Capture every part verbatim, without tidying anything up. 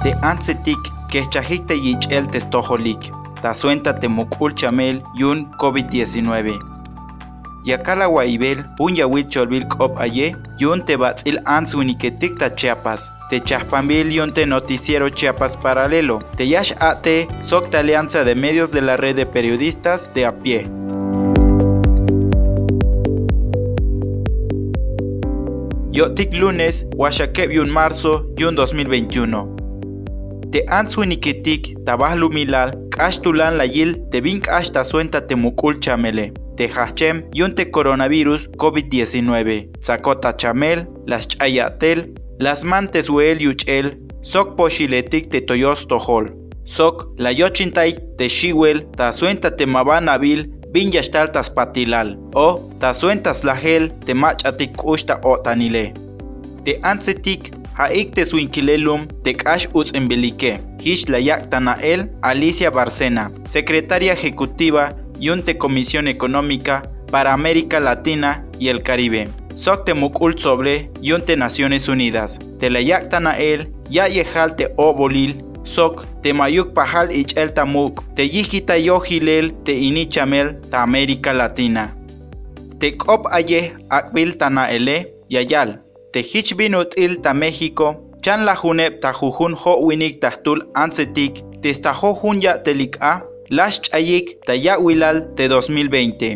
te ansetik que chajikte yichel testojolik, ta suenta te mukul chamel yun COVID diecinueve. Yakala waibel un yawil cholbil kop aye yun te batzil ans uniketik ta Chiapas. Te chaspanbil yun te noticiero Chiapas paralelo. Te yash ate socta alianza de medios de la red de periodistas de a pie. Yotik lunes, Washakeb yun marzo, yun dos mil veintiuno. Te answiniketik tabahlu milal, kashtulan la yil te vink ashta suenta te mukul chamele. Te hachem yun te coronavirus COVID diecinueve. Tzakota chamel, las chayatel, las mantes uel yuchel, sok poshiletik te toyos tohol. Sok la yochintay te shiwel, ta suenta te mabanabil, bin yashtal tas patilal, o ta suentas la gel te machatik ushta otanile. Te ansetik haik te suinkilelum te kash uz embelike, hish la yaktanael Alicia Bárcena, secretaria ejecutiva yun te Comisión Económica para América Latina y el Caribe. Sok te mukul sobre yun te Naciones Unidas. Te la yaktanael ya yehal te obolil. Sok te mayuk pahal ich el tamuk, te yikita yohilel te inichamel ta América Latina. Te kop aye akbil tanaele yayal, te hichbinut il ta México, chan la junep ta jujun ho winik tahtul ansetik, te sta ho junya telik a, lash chayik ta yawilal te dos mil veinte.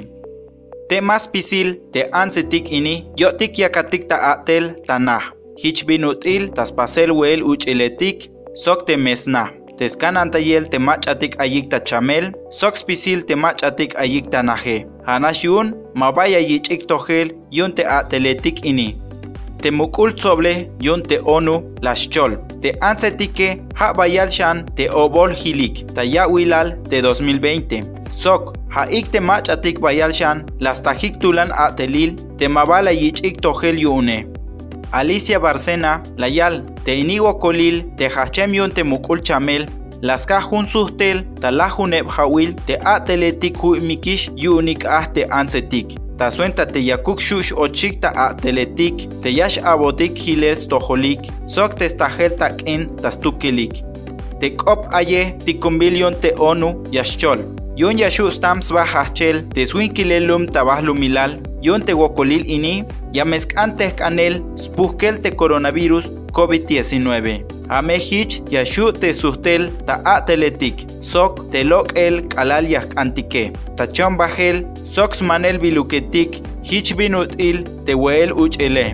Te mas pisil te ansetik ini, yotik yakatik ta atel tanah, hichbinut il tas pasel wel uchiletik, sok te mesna, te skanantayel te machatik ayik ta chamel, sok spisil te machatik ayik ta naje. Hanash yun, mabaya yichik tohel, yun te ateletik ini. Te mukul soble, yun te onu, las chol. Te ansetike, ha bayal shan, te obol hilik, ta yawilal te dos mil veinte. Sok, ha ik te machatik bayal shan, las tajik tulan atelil, te mabala yichik tohel yune. Alicia Bárcena, layal, te inigo kolil, te hachem yun te mukul chamel, las kahun suhtel, ta lahuneb hawil, te ateletik hu mikish yunik ah te ansetik. Ta suenta te yakuk shush ochik ta ateletik, te yash abotik hiles toholik, sok te stahel tak in tastukilik. Te kop aye tikumbilion te onu yashchol. Yun yashu stams bahachel, te swinkilelum tabahlumilal, yun te wokolil ini, yamesk antes kanel, spuhkel te coronavirus COVID diecinueve. Amehich yashu te suhtel ta ateletik, sok te lok el kalal yak antike. Ta chon bahel, soks manel biluketik, hich binut il te weel uch ele.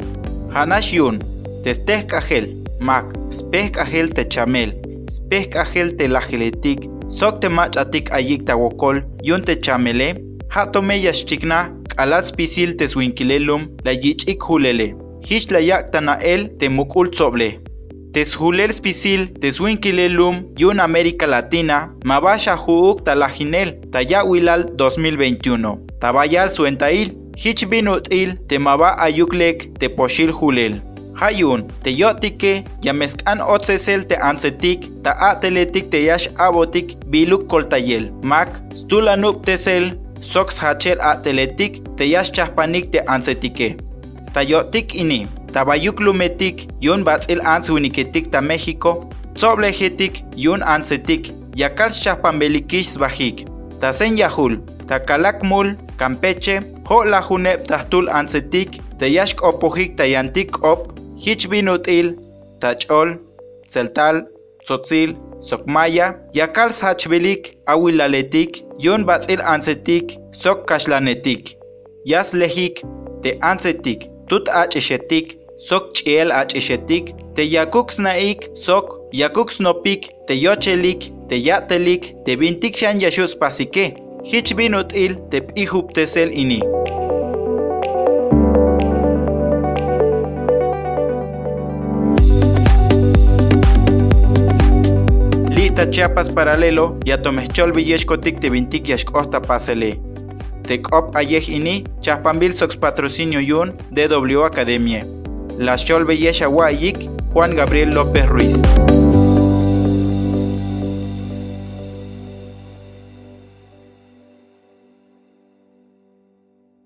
Hanash yun, te steh kahel, mak, speh kahel te chamel, speh kahel te lajeletik, sok te machatik ayik ta wokol, yun te chamele, hatome yashchikna, kalal spisil te swinkilelum, la yichik hulele. Hish la yaktana el te mukul soble. Te shulel spisil te swinkilelum yun América Latina, mabasha huuk ta lajinel, ta yawilal dos mil veintiuno. Tabayal suentail, hich binut il te maba ayuklek te poshil hulel. Hayun, te yotike, yameskan otsesel te ansetik, ta ateletik te yash abotik biluk koltayel. Mak, stulanup tesel, soks hachel ateletik, te yash chahpanik te ansetike. Tayotik ini, tabayuk lumetik, yun batzil ans winiketik ta México, soblejetik, yun ansetik, yakal chahpambelikish bajik. Ta sen yahul, ta kalakmul, Campeche, ho la junep tahtul ansetik, te yashk opojik ta yantik op, hich binut il, tachol, seltal, sotzil, sokmaya, yakal sachbelik, awilaletik, yun batzil ansetik, sok kashlanetik. Yas lehik, te ansetik, tut acheshetik, sok chiel acheshetik, te yakuks naik, sok, yakuks nopik, te yochelik, te yatelik, te bintik shan yashus pasike, hich binut il, te pihup tesel ini. Lita Chiapas paralelo, yatomechol villeshkotik te bintik yashkosta pasele. Tekop ayej ini, chapambil sox patrocinio yun, D W Academia. Las chol bellesha wayik, Juan Gabriel López Ruiz.